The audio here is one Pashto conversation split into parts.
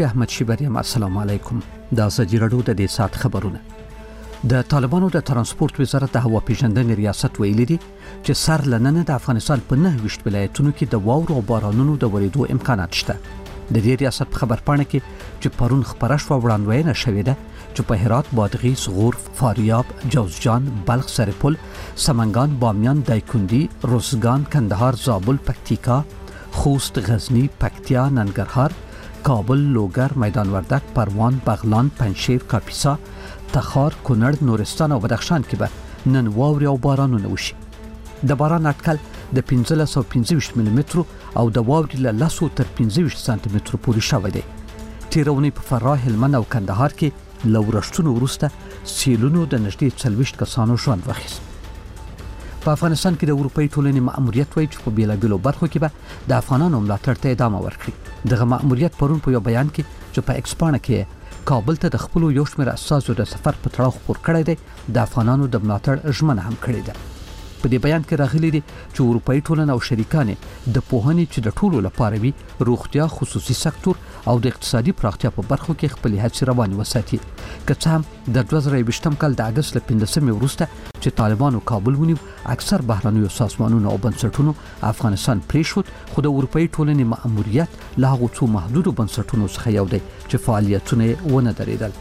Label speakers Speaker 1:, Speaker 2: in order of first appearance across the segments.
Speaker 1: شفیع احمد شیبری. السلام علیکم. دا ازادي رادیو د دې سات خبرونه. د طالبانو د ترانسپورت وزارت د هوا پیژندنې ریاست ویلي دي چې سر لننه د افغانستان په 9 ولایتونو کې د واورو او بارانونو د ورېدو امکانات شته. د دې ریاست په خبرپاڼه کې چې پرون خبره شوه وړاندوینه شوې ده چې په هرات، بادغیس، غور، فاریاب، جوزجان، بلخ، سرپل، سمنگان، بامیان، دایکندی، روزگان، کندهار، زابل، پکتیکا، خوست، غزنی، پکتیا، ننګرهار، کابل، لوګر، میدان وردک، پروان، بغلان، پنجشیر، کاپیسا، تخار، کونړ، نورستان او بدخشان کې به نن واورې او بارانونه وشي. د باران اټکل د 1525 ملي مترو او د واورې له 10 تر 25 سانتي مترو پورې شوی دی. تیرونی په فراه، هلمند او کندهار کې له ورښتونو وروسته سیلونو د نږدې 40 کسانو ژوند واخیست. په افغانستان کې د اروپאי ټولنې مأموریت وایي چې په بیلابیلو برخو کې به د افغانانو ملاتړ ته ادامه ورکړي. دغه مأموریت پرون په یو بیان کې چې په ایکس پاڼه کې کابل ته د خپل یو شمېر اساسو د سفر په تړاو خپور کړی دی، د افغانانو د ملاتړ ژمنه هم کړې ده. په دې بیان کې راغلي دي چې اروپאי ټولنه او شریکان د پوهنې چې د ټولو لپاره وي، روغتیا، خصوصي سکتور او د اقتصادي پراختیا په برخو کې خپل هڅې روانې وساتي. که څه هم د 2020 کال د اگست له 15 وروسته چې طالبانو کابل ونیو، اکثر بهرنیو سازمانونو او بنسټونو افغانستان پریښود، خو د اروپאי ټولنې مأموریت له هغو څو محدودو بنسټونو څخه یو دی چې فعالیتونه یې ونه درېدل.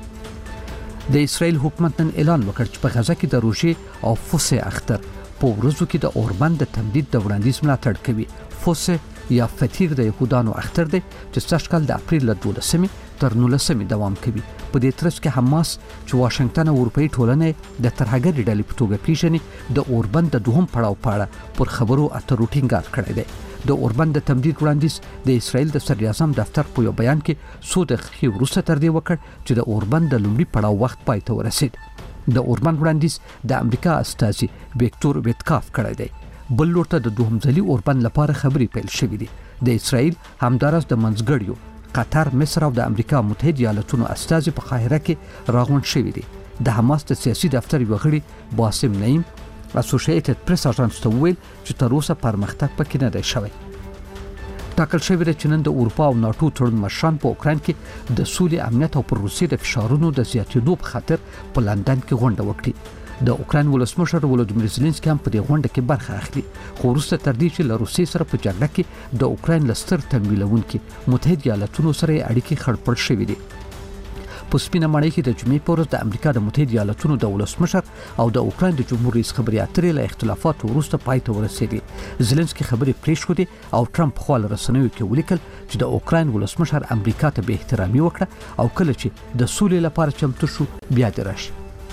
Speaker 1: د اسرائیل حکومت نن اعلان وکړ چې په غزه کې د روژې او فوسې اختر په ورځو کې د اوربند د تمدید د وړاندیز ملاتړ کوي. فوسې یا فتیر د یهودانو اختر دی چې سږ کال د اپریل له 12 تر 19 دوام کوي. په دې ترڅ کې حماس چې واشنگټن او اروپאי ټولنه د ترهګرې ډلې په توګه پیژني، د اوربند د دوهم پړاو په اړه پر خبرو اترو ټینګار کړی دی. د اوربند د تمدید وړاندیز د اسرائیل د صدر اعظم دفتر په یو بیان کې څو دقیقې وروسته تر دې وکړ چې د اوربند د لومړي پړاو وخت پای ته ورسید. د اوربند وړاندیز د امریکا استازي ویکتور ویتکاف کړی دی. بل لور ته د دوهم ځلي اوربند لپاره خبرې پیل شوې دي. د اسرائیل همدارس د منځګړیو قطر، مصر او د امریکا متحده ایالاتونو استازي په قاهره کې راغونډ شوي دي. د حماس د سیاسي دفتر یو غړي باسم نعیم اسوسییټډ پریس اژانس ته وویل چې تر اوسه پرمختګ پکې نه دی شوی. ټاکل شوی دی چې نن د اروپا او ناتو تړون مشران په اوکراین کې د سولې، امنیت او پر روسیې د فشارونو د زیاتېدو په خاطر په لندن کې غونډه وکړي. د اوکراین ولسمشر ولودیمیر زيلنسکي هم په دې غونډه کې برخه اخلي، خو وروسته تر دې چې له روسیې سره په جګړه کې د اوکراین له ستر تمویلونکي متحده ایالاتونو سره اړیکې خړپړ شوې دي. په سپینه ماڼۍ کې د جمعې په ورځ د امریکا د متحده ایالاتونو د ولسمشر او د اوکراین د جمهور رئیس خبرې اترې له اختلافاتو وروسته پای ته ورسېدې. زيلنسکي خبرې پرېښودې او ټرمپ خو له رسنیو کې ولیکل چې د اوکراین ولسمشر امریکا ته به احترامي وکړه او کله چې د سولې لپاره چمتو شو بیا دې راشي.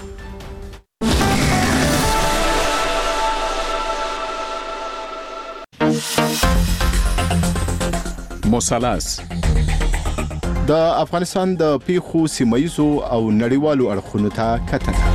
Speaker 2: مثلث د افغانستان د پیښو سیمایزو او نړیوالو اړخونو ته کتنه.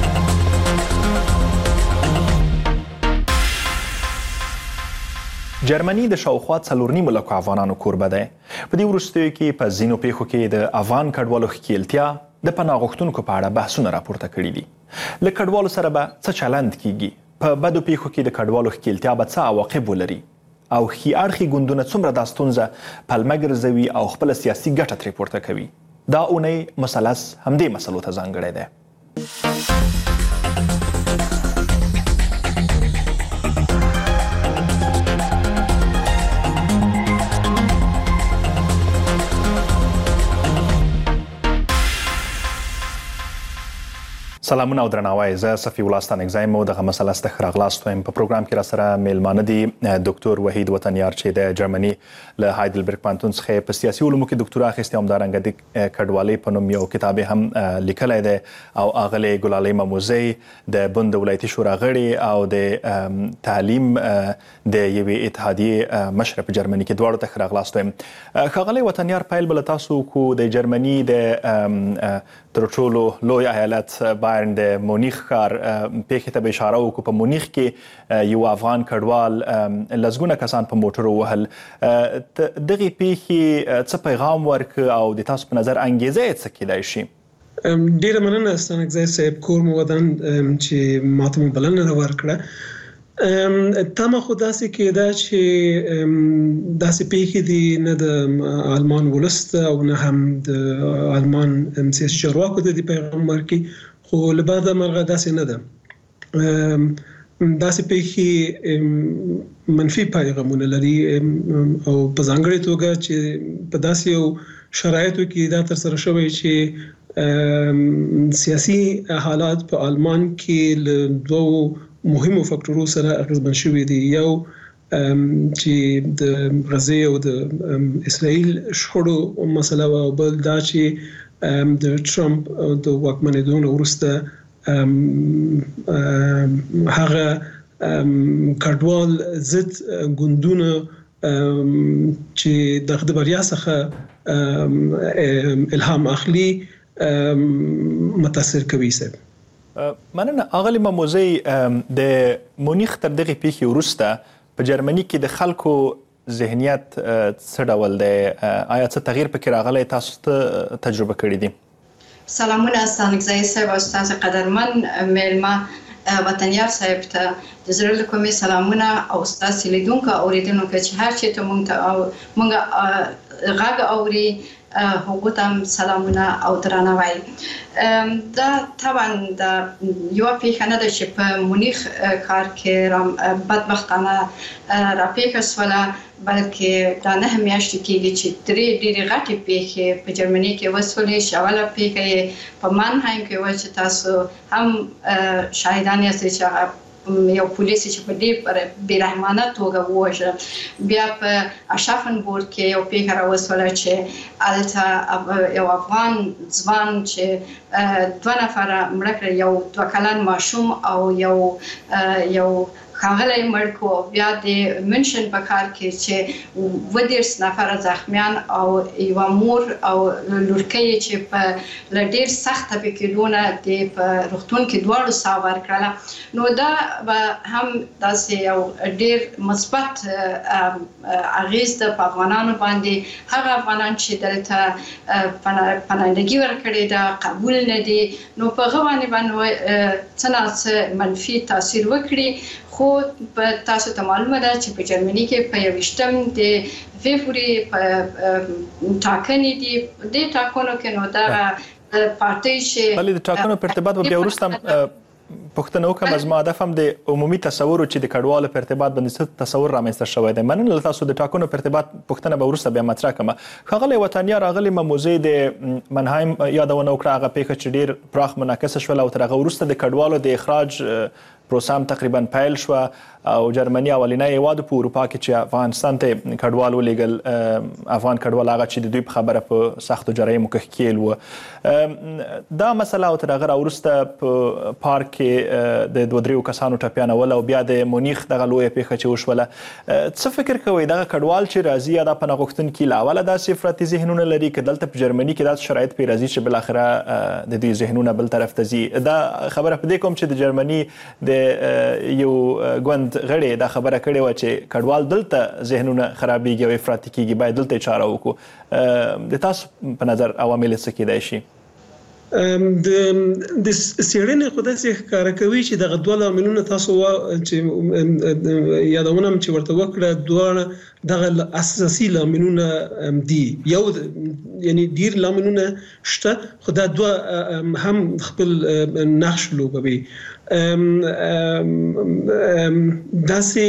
Speaker 3: جرمني د شاوخوا 4.5 لکو افغانانو کوربه دی. په دې وروستیو کې په ځینو پیښو کې د افغان کډوالو ښکیلتیا د پناه غوښتونکو په اړه بحثونه راپورته کړي دي. له کډوالو سره به څه چلند کیږي؟ په بدو پیښو کې د کډوالو ښکیلتیا به څه عواقب ولري؟ او ښي اړخي ګوندونه څومره دا ستونزه پلمه ګرځوي او خپله سیاسي ګټه ترې پورته کوي؟ دا اونۍ مثلث همدې مسلو ته ځانګړی دی. سلامونه او درناوی، زه صفي الله ستانکزی مو دغه مثلث ته ښه راغلاست وایم. په پروګرام کې راسره میلمانه دي ډاکټر وحید وطنیار چې د جرمني له هایدلبرګ پوهنتون څخه په سیاسي علومو کې ډاکټورا اخیستې، همدارنګه د کډوالۍ په نوم یو کتاب هم لیکلی دی، او اغلې ګلالۍ مموزی د بند ولایتي شورا غړي او د تعلیم د یوې اتحادیې مشره په جرمني کې، دواړو ته ښه راغلاست وایم. ښاغلی وطنیار، پیل به له تاسو کو د جرمني د تر ټولو لوی ایالت بایرن د مونیخ ښار پیښې ته به اشاره وکړو. په مونیخ کې یو افغان کډوال لسګونه کسان په موټرو وهل. دغې پیښې څه پیغام ورکړ او د تاسو په نظر انګیزه یې څه کیدای شي؟
Speaker 4: ډېره مننه ستانکزی صاحب، کور مو ودان چې ماته مو بلنه راورکړه. تمه خو داسې کېده چې داسې پیښې دي نه د آلمان ولس او نه هم د آلمان سیاسي چارواکو د پیغام ورکړي، خو له بعده مرغه داسې نه ده. داسې پیښې منفي پیغامونه لري او په ځانګړې توګه چې په داسې یو شرایطو کې دا ترسره شوی چې سیاسي حالات په آلمان کې له دوو مهمو فاکتورو سره اغیزمن شوي دي. یو چې د غزې او د اسرائیل شخړو مسله او بل دا چې د ټرمپ د واکمنېدو نه وروسته هغه کډوال ضد ګوندونه چې د بریا څخه الهام اخلي متاثر کوي.
Speaker 3: مننه. اغلی مموزی د مونیخ تر دغه پیښې وروسته په جرمني کې د خلکو ذهنیت څه ډول دی؟ آیا څه تغییر پکې راغلی؟ تاسو ته تجربه کړې دي؟
Speaker 5: سلامونه استانګزای صاحب او استاد قدرمن میلمه وطنیار صاحب ته د زړه له کومې سلامونه او استاد لیدونکو اوریدونکو چې هر چیرته مونږ غږ اوري هغوی ته سلامونه او درناوی. دا طبعا د یو پیښه نه ده چې په مونیخ کار کې بدبختانه راپیښه شوله، بلکې دا 9 میاشتې کېږي چې ډېرې غټې پیښې په جرمني کې وشولې. اوله پیښه یې په مانهایم کې وه چې تاسو هم شاهدان یاستئ چې هغه یو پولیس چې په ډېر بېرحمانه توګه ووژل. بیا په اشافنبورګ کې یو پیښه راوسوله چې هلته یو افغان ځوان چې 2 نفره مړه کړل، یو 2 کلن ماشوم او یو ښاغلی مړ کړو. بیا د منشن په ښار کې چې 30 نفره زخمیان او یوه مور او لورکۍ چې په له ډېر سخت تبې کېدو نه په روغتون کې دواړو ساه ورکړله. نو دا به هم داسې یو ډېر مثبت اغېز ده په افغانانو باندې. هغه افغانان چې دلته پناهندګي ورکړې ده قبول نه دي، نو په هغه باندې څه نه څه منفي تاثیر وکړي. خو تاسو ته معلومه ده چې په جرمني کې په 21 د فبروري په ټاکنې دي. د ټاکنو کې نو دا پارټۍ چې
Speaker 3: بلې د ټاکنو په ارتباط بیا وروسته پوښتنه وکړم. زما هدف هم د عمومي تصور چې د کډوالو په ارتباط باندې څه تصور رامنځته شوی دی. مننه له تاسو. د ټاکنو په ارتباط پوښتنه به وروسته بیا مطرح کړم. ښاغلی وطنیار، راغلی مموزی د منهایم یادونه وکړه، هغه پیښه چې ډېر پراخ منعکسه شوله او تر هغه وروسته د کډوالو د اخراج پروسه هم تقریبا پیل شوه او جرمني اولینی هیواد په اروپا کې چې افغانستان ته کډوال ولېږل. افغان کډوال هغه چې د دوی په خبره په سختو جرايمو کې ښکېل وه. دا مسله او تر هغه راوروسته په پارک کې د 2-3 کسانو ټپیانول او بیا د مونیخ دغه لویه پیښه چې وشوله. څه فکر کوئ دغه کډوال چې راځي یا دا پناه غوښتونکي له اوله داسې افراطي ذهنونه لري که دلته په جرمني کې داسې شرایط پرې راځي چې بالاخره د دوی ذهنونه بل طرف ته ځي؟ دا خبره په دې کوم چې د جرمني د یو ګوند غړي دا خبره کړې وه چې کډوال دلته ذهنونه خرابېږي او افراطي کېږي، باید دلته یې چاره وکړو. د تاسو په نظر عوامل څه کېدای شي؟
Speaker 4: د څېړنې خو داسې ښکاره کوي چې دغه 2 لاملونه تاسو چې یادونه چې ورته وکړه دواړه دغه اساسي لاملونه دي. یو یعنی ډېر لاملونه شته، خو دا 2 هم خپل نقش لوبوي. داسې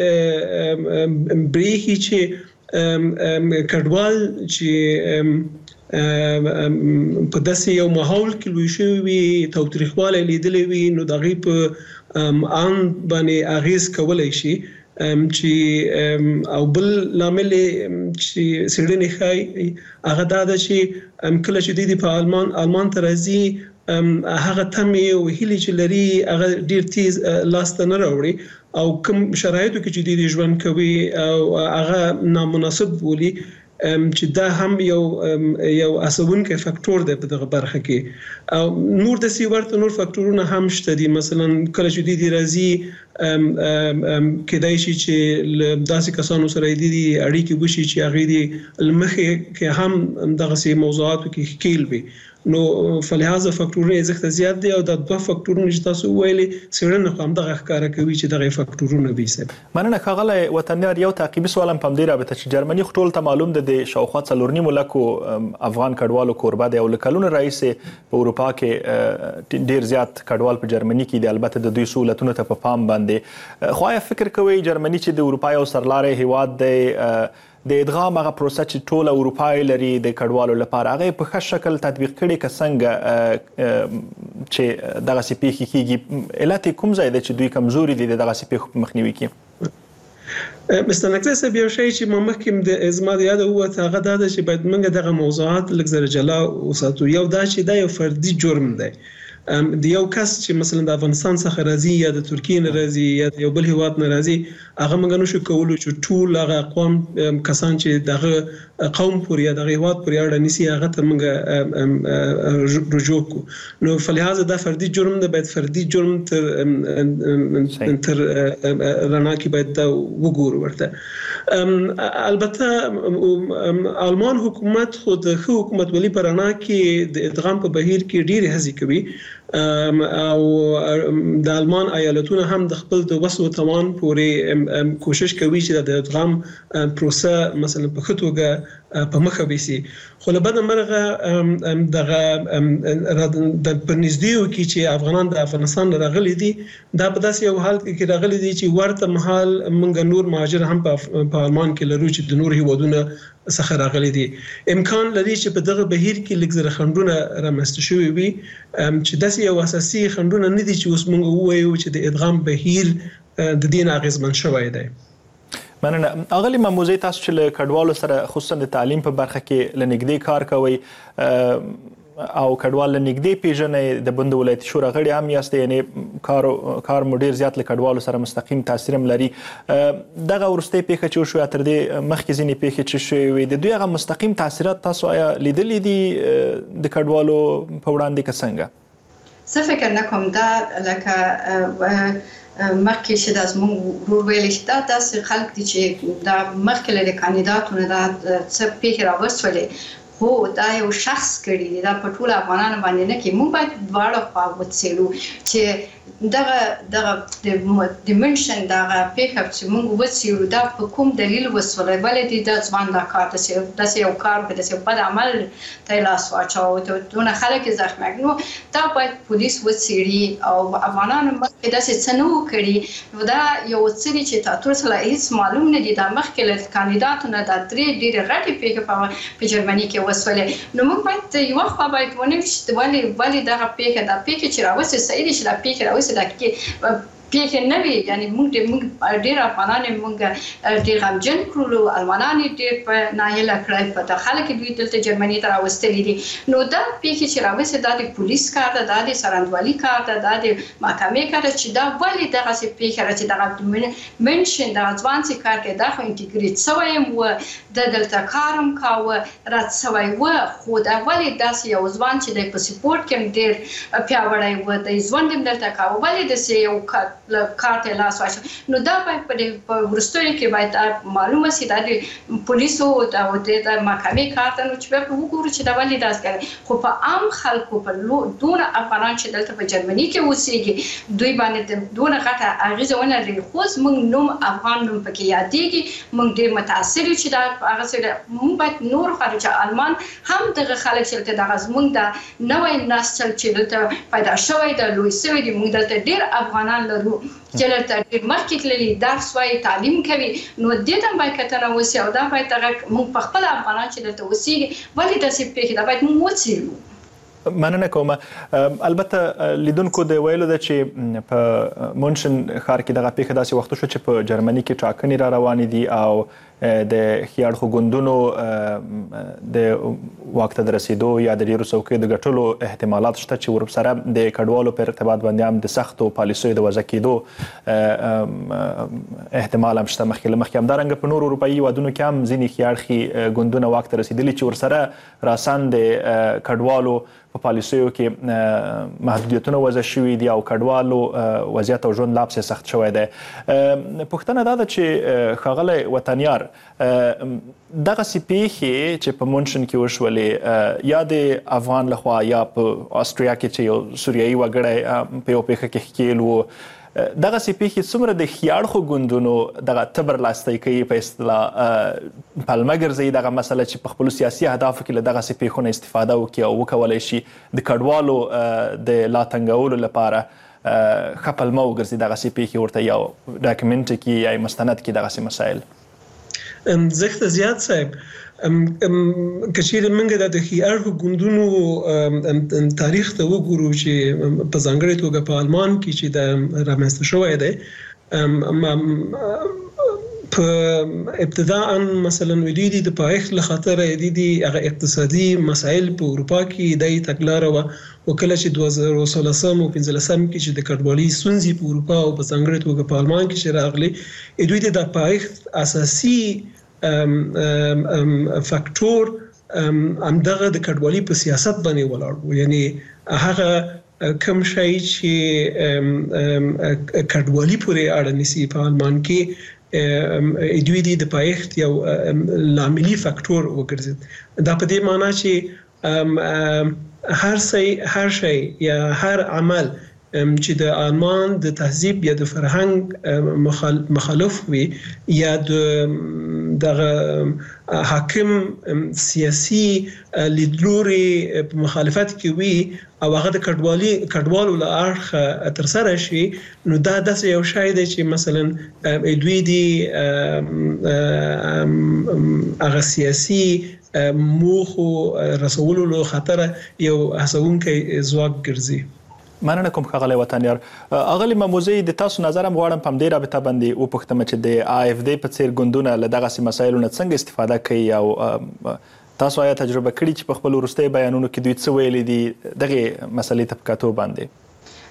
Speaker 4: بریښي چې کډوال چې په داسې یو ماحول کې لوی شوي وي، تاوتریخوالی لیدلی وي، نو د هغې په ان باندې اغېز کولی شي. چې او بل لامل چې څېړنې ښایي هغه دا ده چې کله چې دوی په آلمان ته راځي هغه تمې او هیلې چې لري هغه ډېر تیز لاسته نه راوړي او کوم شرایطو کې چې دوی ژوند کوي او هغه نامناسب بولي، چې دا هم یو اساسونکی فاکتور دی په دغه برخه کې. او نور داسې ورته نور فاکتورونه هم شته دي. مثلا کله چې دوی راځي کېدای شي چې له داسې کسانو سره دي اړیکې وشي چې هغې د مخې کې هم دغسې موضوعاتو کې ښکیل وي نو فلهذا فاکټورونه زخت زیات دي او د دوه فاکټورونه چې تاسو ویلي سیرنه هم دغه ښکارا کوي چې دغه فاکټورونه به سي.
Speaker 3: مننه ښاغلی وطنیار. یو تعقیبي سوال هم په دې رابطه چې جرمني ټول ته معلوم ده د شاوخوا 4.5 لکو افغان کډوالو کوربه دی او لکلونه رئیس په اروپا کې ډیر زیات کډوال په جرمني کې دي، البته د دوی سہولتونو ته په پام باندې. خو آیا فکر کوي جرمني چې د اروپا یو سرلاري هیواد دی د ادغام هغه پروسه چې ټوله اروپا لري د کډوالو لپاره هغه په ښه شکل تطبیق کړي که څنګه چې دغسې پیښې کېږي؟ علت کوم ځای دی چې دوی کمزوري دي د دغسې پیښو په مخنیوي کې؟
Speaker 4: مستنکزه صاحب یو شی چې ما مخکې د ازما د یاد ووت هغه دا ده چې باید موږ دغه موضوعات لږ زره جلا وساتو. یو دا چې دا یو فردي جرم دی د یو کس چې مثلا د افغانستان څخه راځي یا د ترکیې نه راځي یا یو بل هیواد نه راځي هغه موږ نشو کولو چې ټول هغه اقوام کسان چې دغه قوم پورې یا دغه هیواد پورې اړه نیسي هغه ته موږ رجوع کو. نو فلهذا دا فردي جرم ده، باید فردي جرم تر رڼا کې باید دا وګورو ورته. البته آلمان حکومت خود ښه حکومت ولي په رڼا کې د ادغام په بهیر کې ډېرې هڅې کوي او د آلمان ایالتونه هم د خپل د وسو توان پورې کوشش کوي چې د ادغام پروسه مثلا په خطوګه په مخه ويسي. خو له بده مرغه دغه د پنځدیو کې چې افغانان د افغانستان راغلي دي دا په داسې یو حال کې راغلي دي چې ورته مهال موږ نور مهاجر هم په آلمان کې لرو چې د نور هیوادونو څخه راغلي دي. امکان لري چې په دغه بهیر کې لږ زره خنډونه رامنځته شوي وي چې داسې یو اساسي خنډونه نه دي چې اوس موږ ووایو چې د ادغام بهیر د دین اغیزمن شوی دی.
Speaker 3: مننه. اغلی مموزي تاسو چې له کډوالو سره خصوصا د تعلیم په برخه کې لنګدې کار کوي او کډوال لنګدې پیژنې د بند ولایتي شورا غړي هم یاست، یعنی کار مو ډیر زیات له کډوالو سره مستقیم تاثیر هم لري. دغه ورسته پیښه چې شو تر دې مخکې ځینې پیښې چې شوې د دوی هغه مستقیم تاثیرات تاسو آیا لیدلې دي د کډوالو په وړاندې که څنګه؟
Speaker 5: زه فکر نه کوم دا لکه مخکې چې دا زموږ ورور ویلي چې دا داسې خلک دي چې دا مخکې له کاندیداتونو دا څه پیښې راوستلې خو دا یو شخص کړي دي، دا په ټول افغانانو باندې نه کې. موږ باید دواړه خوا وڅېړو چې دغه د منشن دغه پیښه چې موږ وڅېړو دا په کوم دلیل وسوله، ولې دي دا ځوان دا کار داسې یو کار وکړي، داسې بد عمل ته لاس واچاوه، دونه خلک یې زخمي کړي. نو دا باید پولیس وڅېړي او افغانانو مخکې داسې څه نه وکړي. نو دا یو څه دي چې تاسو ته هیڅ معلوم نه دي. دا مخکې له کاندیداتونو دا درې ډېرې غټې پیښې په جرمني کې وسولې. نو موږ باید یوه خوا باید ونه ویشو ولې دغه پیښه دا پیښه چې راوستې صحیح دي چې دا پیښه راوستې دا کې پیښې نه وي. یعنی موږ ډېر افغانان موږ ډېر غمجن کړلو، المانان یې ډېر په ناهیله کړل، په داخله کې دوی دلته جرمني ته راوستلي دي. نو دا پیښې چې راوستې دا د پولیس کار ده، دا د سرندوالي کار ده، دا د محکمې کار ده چې دا ولې دغسې پیښه راځي. دغه منشن دغه ځوان چې کار کوي دا خو انټیګریټ سوی هم و، د دلته کار هم کاوه، رد سوی و، خو دا ولې داسې یو ځوان چې دی په سپورټ کې هم ډېر پیاوړی و، د ژوند هم دلته کاوه، ولې داسې یو کار ته لاس واچوي. نو دا باید په وروستیو کې باید معلومه سي دا د پولیسو او د محکمې کار ته، نو چې بیا وګورو چې دا ولې داسې کوي. خو په عام خلکو په دونه افغانان چې دلته په جرمني کې اوسېږي دوی باندې دونه غټه اغېزه ونه لري. خو زموږ نوم افغان نوم پکې یادېږي، موږ ډېر متاثر یو چې دا هغه څه موږ باید نور خلک چې آلمان هم دغه خلک چې دلته دغه زموږ د نوی نسل چې دلته پیدا شوی د لوی سوی دي، موږ دلته ډېر افغانان لرو چې دلته ډېر مخکې تللي درس وایي تعلیم کوي. نو دې ته باید کتنه وسي او دا باید موږ په خپل افغانان چې دلته اوسېږي ولې داسې پیښې دا باید موږ وڅېړو.
Speaker 3: مننه کوم. البته لیدونکو د ویلو ده چې په مونشن ښار کې دغه پیښه داسې وخت شو چې په جرمني کې ټاکنې را روانې دي او د ښي اړخو ګوندونو د واک ته د رسېدو یا د ډېرو څوکیو د ګټلو احتمالات شته چې ورسره د کډوالو په ارتباط باندې هم د سختو پالیسیو د وضع کېدو احتمال هم شته. مخکې همدارنګه په نورو اروپایي هېوادونو کې هم ځینې ښي اړخي ګوندونه واک ته رسېدلي چې ورسره راساً د کډوالو په پالیسیو کې محدودیتونه وضع شوي دي او کډوالو وضعیت او ژوند لا پسې سخت شوی دی. پوښتنه دا ده چې ښاغلی وطنیار وتنیار دغه سپیخي چې په مونشن کې وشولې یا د افغان لخوا یا په استرالیا کې چې یو سوریایي وګړی په یو پیښه کې ښکیل وو دغه سپیخي څومره د خیاړخو ګوندونو دغه تبر لاستی کوي په اصطلاح پلمه ګرځي دغه مسله چې په خپل سیاسي اهدافو کې له دغه سپیخونو استفاده وکړي او وکولای شي د کډوالو د لا تنګولو لپاره خپل مو ګرځي دغه سپیخي ورته یو ډاکومنټ کې یا مستند کې دغه مسایل
Speaker 4: زخت زیات صاحب کچیر منګه د خیاړو ګوندونو تاریخ ته وګورو چې په ځانګړي توګه په آلمان کې چې د رامنځته شوی دی په ابتداء مثلا ودیدي د پایښت لخاطر دي هغه اقتصادي مسایل په اروپا کې د تګلار او کله چې 2013 او 2015 کې چې د کډوالۍ ستونزې په اروپا او په ځانګړي توګه په آلمان کې چې راغلي دوی د پایښت اساسي فاکټور همدغه د کډوالۍ په سیاست باندې ولاړ وو یعنی هغه کوم شی چې کډوالۍ پورې اړه نیسي په آلمان کې دوی د پایښت یو لاملي فاکټور وګرځید دا په دې معنی چې هر شی یا هر عمل چې د آلمان د تهذیب یا د فرهنګ مخالف وي یا د حاکم سیاسي لیدلوري په مخالفت کې وي او هغه د کډوالو له اړخه تر سره شي نو دا داسې یو شی دی چې مثلا دوی دی هغه سیاسي موخو رسولو له خاطر یو هڅونکی ځواک ګرځي
Speaker 3: مننه کوم ښاغلی وطنیار اغلی مموزي د تاسو نظر هم غواړم په دې رابطه باندې وپوښتم چې د AFD په څیر ګوندونه له دغه مسایلو نه څنګه استفاده کوي او تاسو آیا تجربه کړی چې په خپل وروستي بیانونو کې دوی څه ویلي دي دغه مسلې ته په کتو باندې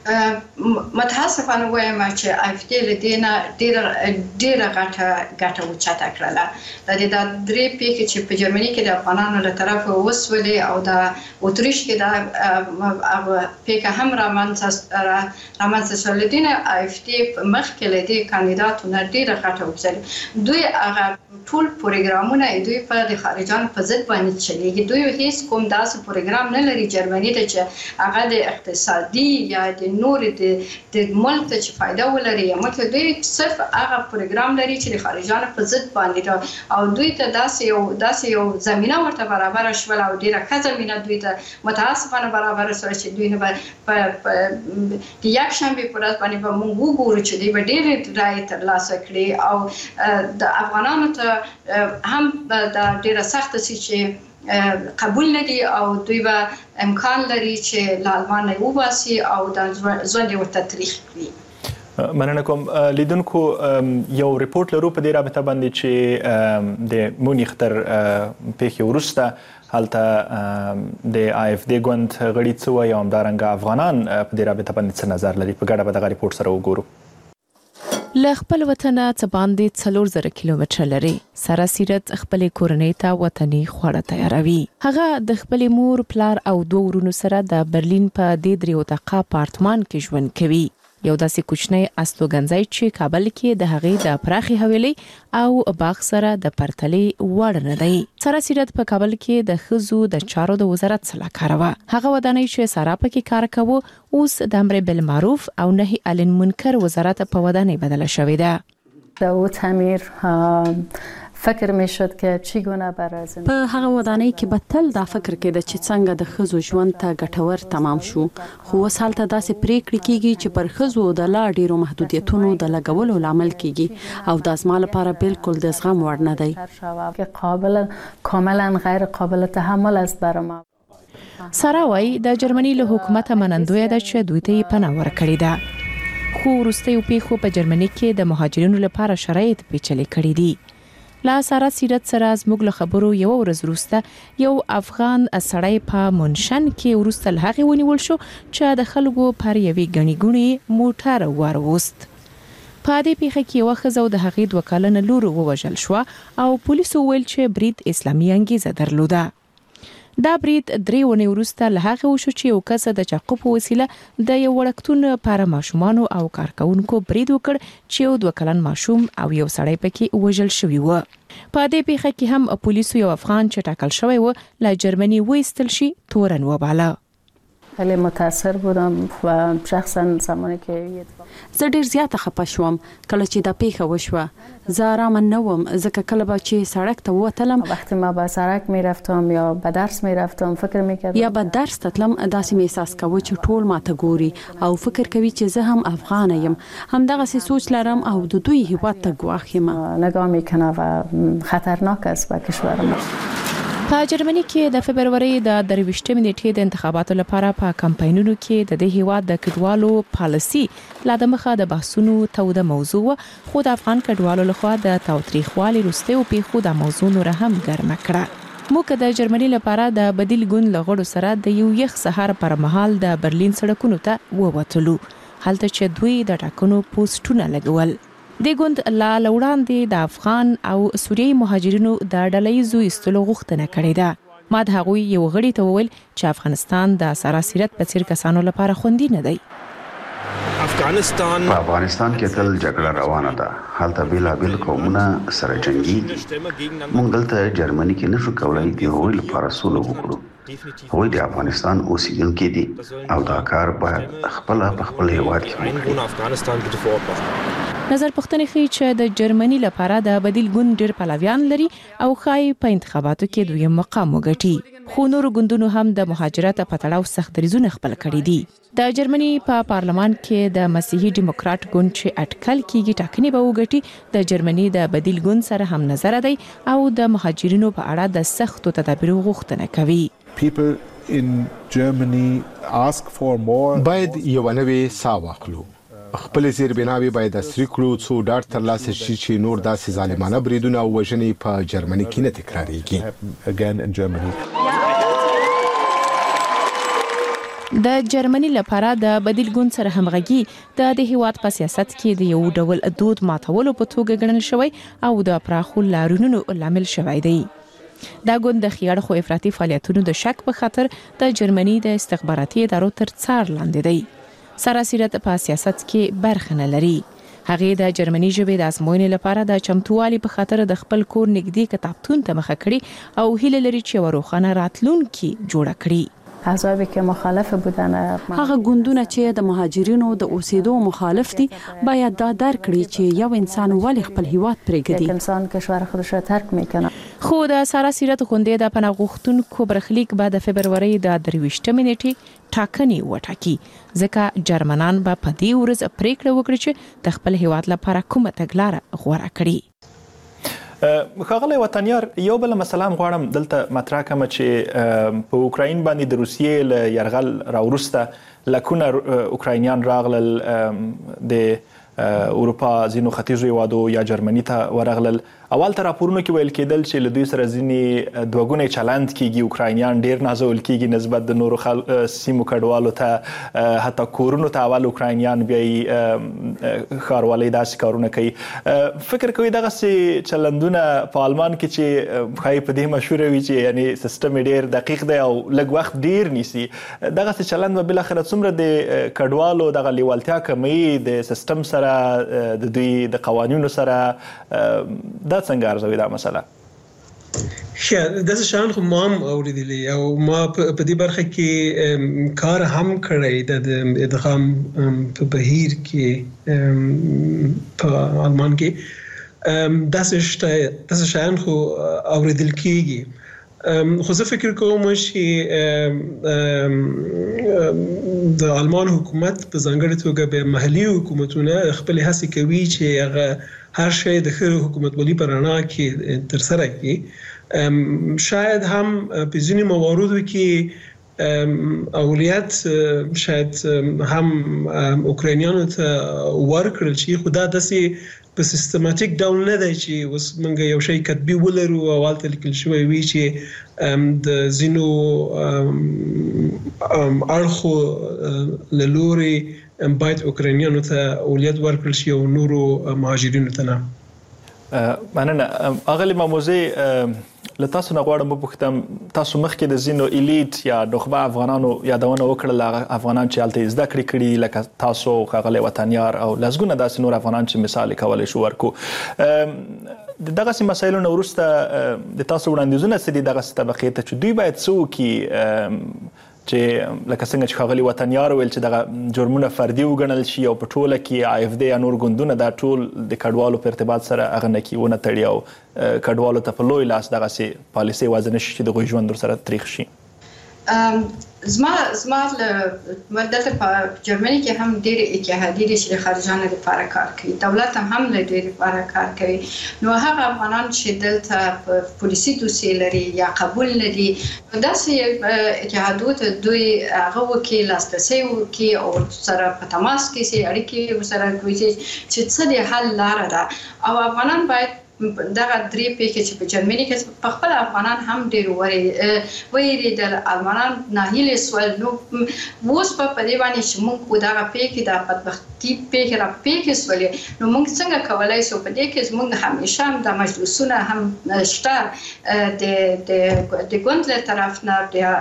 Speaker 5: متاسفانه وایم چې AFD لدينا ډیره غټه وچاته کړله د دې د درې پیښې چې په جرمني کې د افغانانو له طرفه وسولې او د اتریش کې د پیښه هم رامنځته شول لدينا AFD مخ کې لدی کاندیداتونه ډیره غټه وکړي دوی هغه ټول پروګرامونه دوی په د خارجانو په ضد باندې چلیږي دوی هیڅ کوم داسې پروګرام نه لري جرمني ته چې هغه د اقتصادي یا د نور د ملک ته چې فائدہ ولري مطلب دوی صرف هغه پروګرام لري چې د خارجانو په ضد باندې او دوی ته داسې یو زمينه ورته برابر شول او ډیره ښه زمينه دوی ته متاسفانه برابر شول چې دوی نه په د یک شنبه پر ورځ باندې به موږ وګورو چې دوی به ډېر رایې ترلاسه کړي او د افغانانو ته هم د ډیره سخت سي چې قبول ندي او دوی به امکان لري چې له آلمان نه وباسي او د ژوند ورته تاریخ کړي
Speaker 3: مننه کوم لیدونکو یو ریپورت لرو په دې رابطه باندې چې د مونیخ تر پیښې وروسته هلته د AFD ګوند غړي څه وایي او همدارنګه افغانان په دې رابطه باندې څه نظر لري په ګډه به دغه ریپورت سره وګورو
Speaker 6: له خپل وطن څخه باندې 4000 کیلومتر لري سراسیرت خپل کورنۍ ته وطني خواړه تیاروي هغه د خپل مور پلار او دوه ورونو سره د برلین په دې دریو دقه اپارتمان کې ژوند کوي یو داسې کوچنی استوګنځای چې کابل کې د هغې د پراخي حویلۍ او باغ سره د پرتلې وړ نه دی سراسیرت په کابل کې د ښځو د چارو د وزارت سلاکار و هغه ودانۍ چې سارا پکې کار کوي اوس د امر بالمعروف او نهي عن المنکر وزارت په ودانۍ بدله شوې ده
Speaker 7: او تعمیر فکر میشد که چگونه برای
Speaker 8: په هغه ودانۍ کې به تل دا فکر کېده چې څنګه د ښځو ژوند ته ګټور تمام شو خو اوس هلته داسې پریکړې کیږي چې پر ښځو د لا ډیرو محدودیتونو د لګولو لامل کیږي او د ازما لپاره بالکل د زغم وړ نه دی
Speaker 7: که کاملا غیر قابل تحمل است برای ما
Speaker 6: سارا وايي د جرمني له حکومت منندوی ده چې دوی ته پناه ورکړي ده خو وروستي پیښو په جرمني کې د مهاجرینو لپاره شرایط پیچلي کړي دي لا سارا سیرت سره زموږ له خبرو یو ورځ وروسته یو افغان سړی په منشن کې وروسته له هغې ونیول شو چې د خلکو پر یوې ګڼې ګوڼې موټر وروست په دې پیښه کې یوه ښځه او د هغې 2 کلنه لور ووژل شوه او پولیسو ویل چې برید اسلامي انګیزه درلوده دا برید 3 ونې وروسته له هغه وشو چې یو کس د چاقو په وسیله د یو وړکتون پر ماشومان او کارکونکو برید وکړ چې یو 2 کلن ماشوم او یو سړی پکې وژل شوی و. په دې پیښه کې هم پولیسو یو افغان چې ټاکل شوی و له جرمني وایستل شي تورن وباله.
Speaker 7: خیلی متاثر بودم و شخصا زمانی که
Speaker 8: زه ډیر زیاته خپه شوم کله چې دا پیښه وشوه. زه آرام نه وم ځکه کله به چې سړک ته ووتلم
Speaker 7: وقتی ما به سړک میرفتم یا به درس میرفتم فکر میکردم
Speaker 8: یا به درس ته تلم داسې مې احساس کوم چې ټول ماته ګوري او فکر کوي چې زه هم افغان یم. همدغه سوچ لرم او د دوی هیواد ته ګواښ یم.
Speaker 7: نگاه میکنه و خطرناک است به کشور ما.
Speaker 6: په جرمني کې د فبرवरी د 23 نیټې د انتخاباتو لپاره په کمپاینونو کې د دې هیواد د کډوالو پالیسي لا د مخه د بحثونو توده موضوع خو د افغان کډوالو لخوا د تاوتریخوالي وروسته او پیښو د موضوع نور هم ګرمه کړه. موږ د جرمني لپاره د بدیل ګوند لغړو سره د یو یخ سهار پر مهال د برلین سړکونو ته ووتلو هلته چې دوی د ټاکنو پوسټونه لګول. د ګوند لا لوړاندې د افغان او سوریي مهاجرینو د ډلهیزو ایستلو غوښتنه کړې ده. ما د هغوی یو غړي ته وویل چې افغانستان د سراسیرت په څیر کسانو لپاره خوندي نه دی.
Speaker 9: افغانستان کې تل جګړه روانه ده. هلته بیلابیل قومونه سره جنګيږي. موږ دلته جرمني کې نشو کولای د هغوی لپاره سوله وکړو. هغوی د افغانستان اوسیدونکي دي او دا کار باید خپل په خپل هیواد کې وکړي.
Speaker 6: نظر پوښتنې ښیي چې د جرمني لپاره د بدیل ګوند ډېر پلویان لري او ښایي په انتخاباتو کې دویم مقام وګټي. خو نور ګوندونو هم د مهاجرت په تړاو سخت دریځونه خپل کړي دي. د جرمني په پارلمان کې د مسیحي ډیموکرات ګوند چې اټکل کیږي ټاکنې به وګټي د جرمني د بدیل ګوند سره هم نظر دی او د مهاجرینو په اړه د سختو تدابیرو غوښتنه کوي.
Speaker 2: باید یو نوې ساه واخلو. خپل زیربناوي باید عصري کړو څو ډاډ ترلاسه شي چې نور داسې ظالمانه بریدونه او وژنې په جرمني کې نه تکراریږي.
Speaker 6: د جرمني لپاره د بدیل ګوند سره همغږي د هیواد په سیاست کې د یو ډول دود ماتولو په توګه ګڼل شوی او د پراخو لارونو لامل شوی دی. دا ګوند د خیاړخو افراطي فعالیتونو د شک په خاطر د جرمني د استخباراتي ادارو تر څار لاندې دی. سراسیرت په سیاست کې برخه نه لري. هغه د جرمني ژبې د ازموینې لپاره د چمتووالي په خاطر د خپل کور نږدې کتابتون ته مخه کړي او هیله لري چې وروخانه راتلونکي جوړ کړي.
Speaker 7: احزابی که مخالف بودن
Speaker 8: هغه ګوندونه چې د مهاجرینو د اوسېدو مخالف دي باید دا درک کړي چې یو انسان ولې خپل هیواد پرېږدي.
Speaker 7: انسان کشور خودش را ترک میکنه.
Speaker 6: خو د سراسیرت غونډې د پناه غوښتونکو برخلیک بعد فبرवरी د 23 نیټې ټاکنې وټاکي ځکه جرمنان به په دې ورځ پریکړه وکړي چې د خپل هیواد لپاره کومه تګلاره غوره کړي.
Speaker 3: ښاغلی وطنیار یو بل مسله غواړم دلته مطرح کړم چې په اوکراین باندې د روسیې له یرغل راوروسته لکونه اوکراینیان راغلل د اروپا ځینو ختیځو هیوادو یا جرمني ته ورغلل. اول تر راپورونو کې ویل کېدل چې له دوی سره ځینې دوهګونی چلند کیږي. اوکراینیان ډیر نازول کیږي نسبت د نورو سیمو کډوالو ته. حتی کورونو ته اول اوکراینیان بیا ښاروالۍ داسې کارونه کوي. فکر کوي دغسې چلندونه په آلمان کې چې ښایي په دې مشهوره وي چې یعنی سیستم ډیر دقیق دی او لږ وخت ډیر نیسي، دغسې چلند به بالاخره څومره د کډوالو دغه لیوالتیا کموي د سیستم سره د دوی د قوانینو سره؟ دا څنګه ارزوي دا مسله؟
Speaker 4: داسې شیان خو ما هم اورېدلي او ما په دې برخه کې کار هم کړی د ادغام په بهیر کې په آلمان کې. داسې شیان خو اورېدل کېږي. خو زه فکر کوم چې د آلمان حکومت په ځانګړې توګه به محلي حکومتونه خپل هڅې کوي چې هغه هر شی د ښه حکومتولي په رڼا کې ترسره کړي. شاید هم په ځینې مواردو کې اولویت شاید هم اوکراینیانو ته ورکړل شي، خو دا داسې په سیستماتیک ډول نه دی چې اوس موږ یو شی کتبي ولرو او هلته لیکل شوی وي چې د ځینو اړخو له لورې باید اوکراینیانو ته اولویت ورکړل شي او نورو مهاجرینو ته نه.
Speaker 3: مننه. اغلی ماموزه له تاسو نه غواړم وپوښتم تاسو مخکې د ځینو الیټ یا نخبه افغانانو یادونه وکړله افغانان چې هلته زده کړې کړي لکه تاسو ښاغلی وطنیار او لسګونه داسې نور افغانان چې مثال یې کولی شو ورکو د دغسې مسایلو نه وروسته د تاسو وړاندیزونه څه دي دغسې طبقې ته چې دوی باید څه وکړي چې لکه څنګه چې ښاغلي وطنیار ویل چې دغه جرمونه فردي وګڼل شي او په ټوله کې IFD یا نور ګوندونه دا ټول د کډوالو په ارتباط سره هغه نکي ونه تړي او کډوالو ته په لوی لاس دغسې پالیسۍ وضع نه شي چې د هغوی ژوند ورسره تریخ شي.
Speaker 5: زما دلته په جرمني کې هم ډېرې اتحادیې دي چې د خارجانو لپاره کار کوي. دولت هم له دوی لپاره کار کوي. نو هغه افغانان چې دلته په پولیسي دوسیې لري یا قبول نه دي داسې اتحادو ته دوی هغه وکړي لاسرسی وکړي او سره په تماس کې سي اړیکې ورسره کوي چې څه د حل لاره ده او افغانان باید دغه درې پیښې چې په جرمني کې په خپل افغانان هم ډېر ویریدل افغانان ناهیلي سول نو اوس په دې باندې چې موږ دغه پیښې د بدبختي پیښې را پیښې سولې نو موږ څنګه کولی شو په دې کې موږ همیشه هم د مجلسونه هم شته د ګوند له طرف نه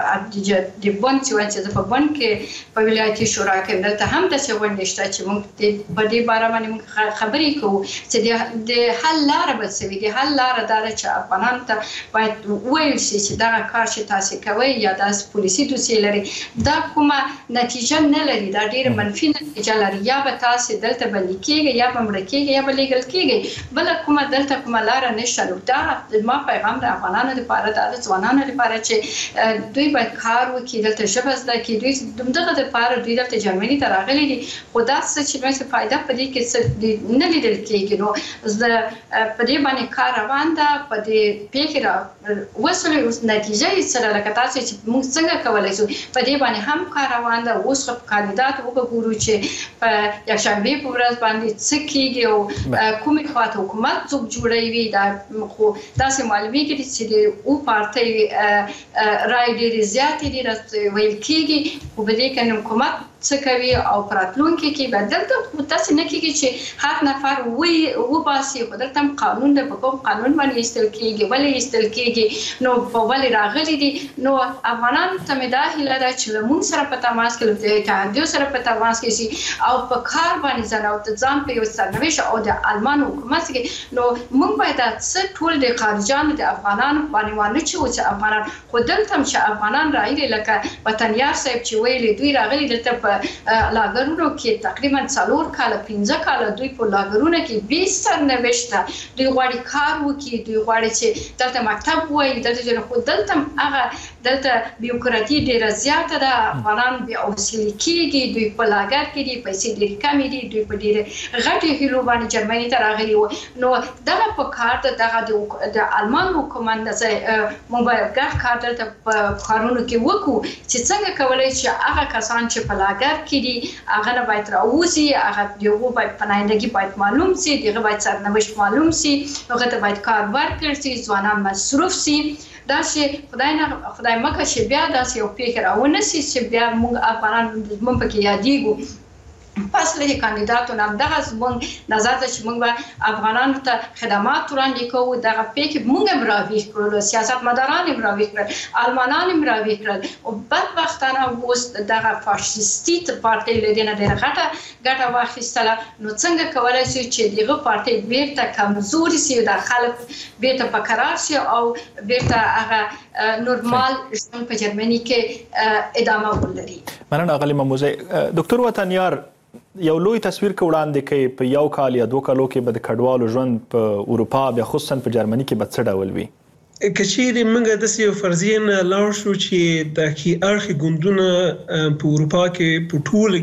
Speaker 5: د بند چې په بند کې په ولایتي شورا کې دلته هم داسې غونډې شته چې موږ په دې باره باندې موږ خبرې کوو چې د حل لاره سوي دي. حل لاره دا ده چې افغانانو ته باید وویل شي چې دغه کار چې تاسې کوئ یا داسې پولیسي دوسیې لري دا کومه نتیجه نه لري دا ډېره منفي نتیجه لري یا به تاسې دلته بندي کېږئ یا به مړه کېږئ یا به لیږل کېږئ بله کومه دلته کومه لاره نشته. نو دا زما پیغام د افغانانو لپاره دا د ځوانانو لپاره چې دوی باید کار وکړي دلته ژبه زده کړي دوی دغه دپاره دوی دلته جرمني ته راغلي دي خو دا څه چې دوی فایده په دې کې څه نه لیدل کېږي. نو په دې باندې کار روان ده په دې پیښې را وسولې نتیجه یې سره لکه تاسو چې موږ څنګه کولی شو په دې باندې هم کار روان ده. اوس خو کاندیدات وګورو چې په یکشنبې په ورځ باندې څه کېږي او کومې خواته حکومت څوک جوړوي دا خو داسې معلومیږي چې د او پارټۍ رای ډېرې زیاتې دي ویل کېږي خو په دې کې حکومت څه کوي او راتلونکي کې به دلته داسې نه کېږي چې هر نفر وباسي خو دلته هم قانون ده په کوم قانون باندې ایستل کېږي ولې ایستل کېږي نو په ولې راغلي دي. نو افغانانو ته مې دا هیله ده چې له موږ سره په تماس کې له اتحادیو سره په تماس کې شي او په کار باندې ځان او ځان په یو سرنوشت او د المان حکومت کې نو موږ باید څه ټول د خارجانو د افغانانو باندې وانه چې افغانان خو دلته هم چې افغانان راغلي لکه وطنیار صاحب چې ویلي دوی راغلي دلته په لاګرونو کې تقریبا 4 کاله 15 کاله دوی په لاګرونو کې 20 سرنوشت دوی غواړي کار وکړي دوی غواړي چې دلته مکتب وایي دلته خو دلته هغه دلته بیوکراتي ډیره زیاته ده افغانان بیا حوصله کېږي دوی په لاګر کې دي پیسې ډېرې کمې دي دوی په ډېرې غټې هیلو باندې جرمني ته راغلي وو نو دغه په کار ته دغه د المان حکومت موږ باید ګډ کار دلته په کارونو کې وکړو چې څنګه کولی چې هغه کسان چې په لاګر کې دي هغه نه باید راوځي هغه دغه باید پناهندګي باید معلوم شي دغه باید سرنوشت معلوم شي هغه ته باید کار ورکړل شي ځوانان مصروف شي دا چې خدای مکه چې بیا داسې یو پیښه راونه شي چې بیا موږ افغانان موږ پکې یادېږو پس له کاندیداتو نام دغه زموږ نظر ده چې موږ به افغانانو ته خدمات وړاندې کوو دغه پیښې موږ هم راویښ کړلو سیاستمداران هم راویښ کړل المانان هم راویښ کړل او بدبختانه اوس دغه فاشیستي پارټۍ له دې نه ډېره ګټه واخیستله نو څنګه کولی شو چې دغه پارټۍ بیرته کمزوري شي د خلک بیرته په قرار شي او بیرته هغه نورمال ژوند په جرمني کې ادامه ولري.
Speaker 3: مننه اغلې مموزی. ډاکټر وطنیار یو لوی تصویر کې وړاندې کوي په یو کال یا 2 کالو کې به د کډوالو ژوند په اروپا بیا خصوصا په جرمني کې به څه ډول وي؟
Speaker 4: کچېرې موږ داسې یو فرضیه نه لاړ شو چې د اړخي ګوندونه په اروپا کې په ټوله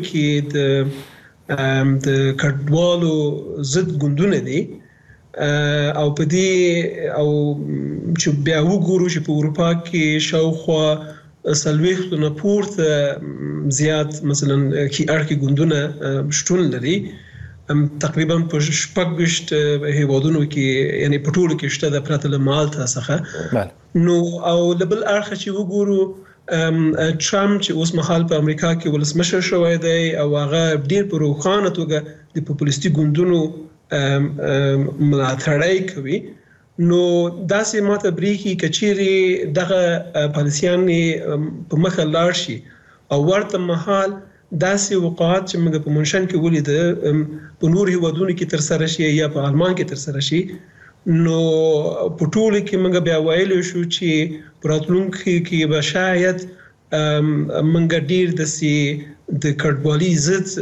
Speaker 4: کې د کډوالو ضد ګوندونه دي او په دې او چې بیا وګورو چې په اروپا کې شاوخوا 40 نه پورته زیات مثلا کی اړخي ګوندونه شتون لري تقریبا په 6 هیوادونو کې یعنی په ټولو کې شته د پرته له مالتا څخه نو او بل اړخ چې وګورو ټرمپ چې اوس مهال په امریکا کې ولسمشر شوی دی او هغه ډیر په روښانه توګه د پاپولیستي ګوندونو ملاتړ کوي نو داسې ماته بریخي کچيري دغه پالیسيان په مخه لاړ شي او ورته مهال داسې وقایات چې موږ په منشن کې ولید په نور هیوادونو کې تر سره شي یا په آلمان کې تر سره شي نو په ټول کې موږ بیا ویل شو چې پراتلونکو کې به شاید موږ ډیر د کډوالۍ ضد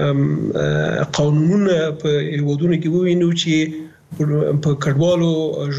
Speaker 4: قانونونه په هیوادونو کې ووینو چې په کډوالو